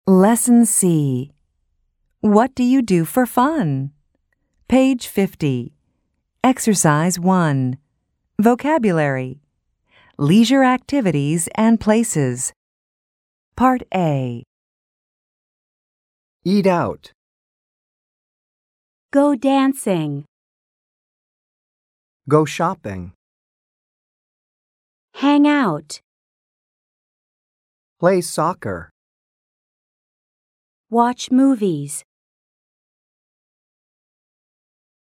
Lesson C. What do you do for fun? Page 50. Exercise 1. Vocabulary. Leisure activities and places. Part A. Eat out. Go dancing. Go shopping. Hang out. Play soccer. Watch movies.